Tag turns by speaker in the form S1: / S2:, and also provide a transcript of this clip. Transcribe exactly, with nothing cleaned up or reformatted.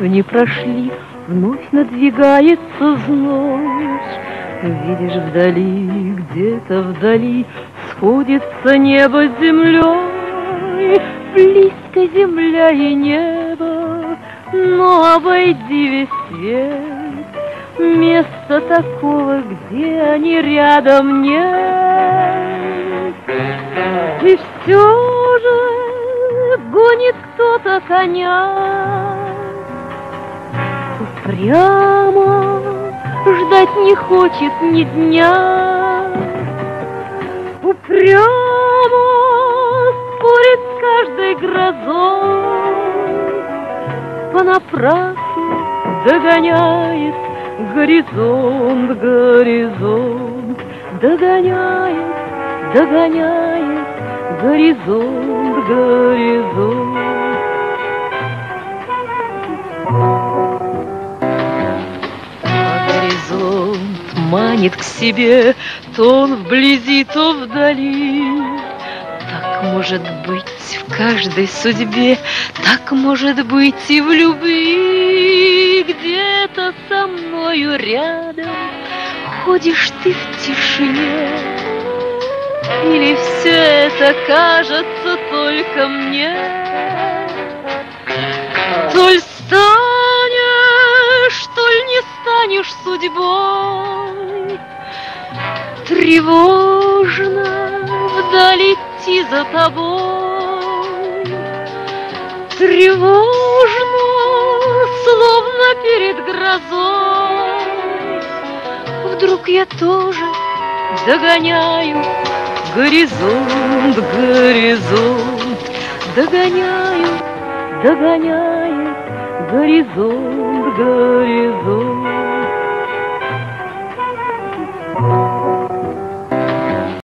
S1: деревни прошли, вновь надвигается зной. Видишь вдали, где-то вдали сходится небо с землей. Близко земля и небо, но обойди весь свет. Места такого, где они рядом нет. И все же гонит кто-то коня, упрямо ждать не хочет ни дня, упрямо спорит с каждой грозой, понапрасну догоняет горизонт, горизонт, догоняет, догоняет горизонт, горизонт. Манит к себе, то он вблизи, то вдали. Так может быть в каждой судьбе, так может быть и в любви. Где-то со мною рядом ходишь ты в тишине, или все это кажется только мне? Толь станешь, толь не станешь судьбой, тревожно вдаль идти за тобой, тревожно, словно перед грозой. Вдруг я тоже догоняю горизонт, горизонт, догоняю, догоняю горизонт, горизонт.